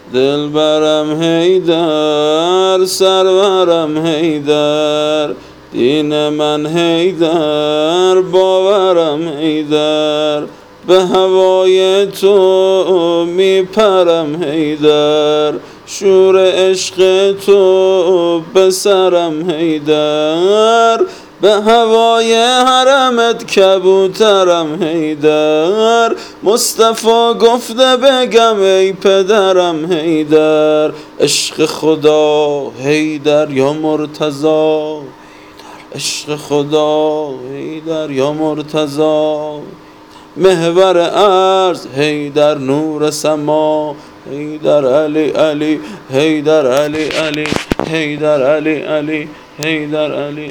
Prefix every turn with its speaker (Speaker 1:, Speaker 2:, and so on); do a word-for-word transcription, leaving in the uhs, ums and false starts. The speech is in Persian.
Speaker 1: دلبرم حیدر، سرورم حیدر، دین من حیدر، باورم حیدر، به هوای تو میپرم حیدر، شور عشق تو به سرم حیدر، به هوای حرمت کبوترم حیدر، مصطفی گفته بگم ای پدرم حیدر، عشق خدا حیدر یا مرتضی، عشق خدا حیدر یا مرتضی، محور ارض حیدر، نور سما حیدر، علی علی حیدر، علی علی حیدر، علی علی حیدر، علی